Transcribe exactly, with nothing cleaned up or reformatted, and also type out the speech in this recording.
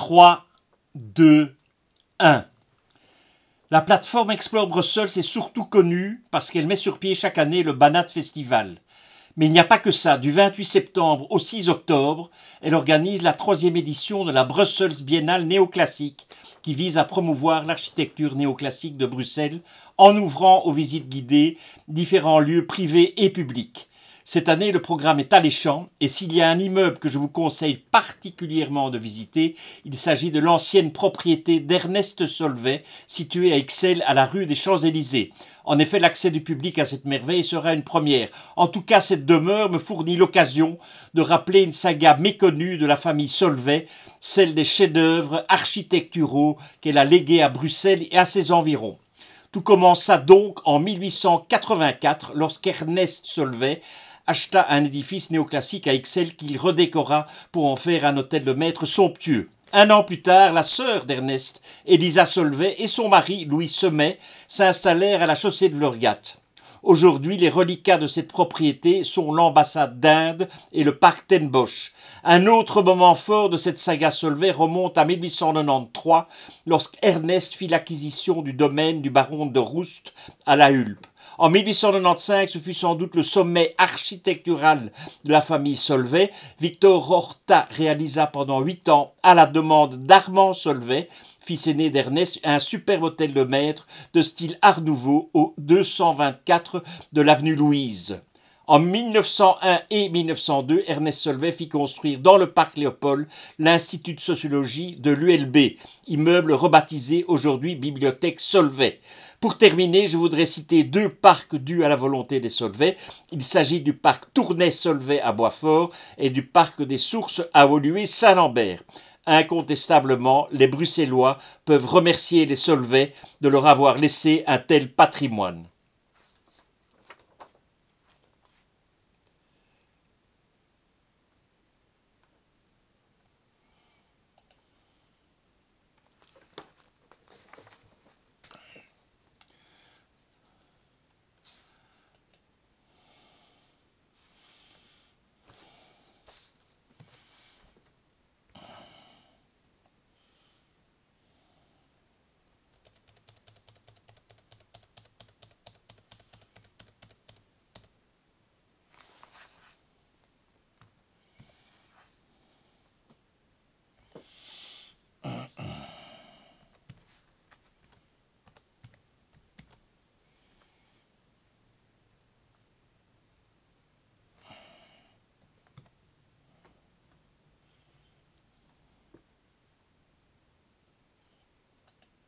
trois, deux, un. La plateforme Explore Brussels est surtout connue parce qu'elle met sur pied chaque année le Banat Festival. Mais il n'y a pas que ça. Du vingt-huit septembre au six octobre, elle organise la troisième édition de la Brussels Biennale néoclassique qui vise à promouvoir l'architecture néoclassique de Bruxelles en ouvrant aux visites guidées différents lieux privés et publics. Cette année, le programme est alléchant et s'il y a un immeuble que je vous conseille particulièrement de visiter, il s'agit de l'ancienne propriété d'Ernest Solvay, située à Ixelles, à la rue des Champs-Élysées. En effet, l'accès du public à cette merveille sera une première. En tout cas, cette demeure me fournit l'occasion de rappeler une saga méconnue de la famille Solvay, celle des chefs-d'œuvre architecturaux qu'elle a légués à Bruxelles et à ses environs. Tout commença donc en mille huit cent quatre-vingt-quatre lorsqu'Ernest Solvay acheta un édifice néoclassique à Ixelles qu'il redécora pour en faire un hôtel de maître somptueux. Un an plus tard, la sœur d'Ernest, Elisa Solvay, et son mari, Louis Semet, s'installèrent à la chaussée de Lorgat. Aujourd'hui, les reliquats de cette propriété sont l'ambassade d'Inde et le parc Ten Bosch. Un autre moment fort de cette saga Solvay remonte à mille huit cent quatre-vingt-treize, lorsqu'Ernest fit l'acquisition du domaine du baron de Roust à la Hulpe. En mille huit cent quatre-vingt-quinze, ce fut sans doute le sommet architectural de la famille Solvay. Victor Horta réalisa pendant huit ans, à la demande d'Armand Solvay, fils aîné d'Ernest, un superbe hôtel de maître de style Art Nouveau au deux cent vingt-quatre de l'avenue Louise. En mille neuf cent un et mille neuf cent deux, Ernest Solvay fit construire dans le parc Léopold l'Institut de sociologie de l'U L B, immeuble rebaptisé aujourd'hui Bibliothèque Solvay. Pour terminer, je voudrais citer deux parcs dus à la volonté des Solvay. Il s'agit du parc Tournai-Solvay à Boisfort et du parc des Sources à Woluwe-Saint-Lambert. Incontestablement, les Bruxellois peuvent remercier les Solvay de leur avoir laissé un tel patrimoine.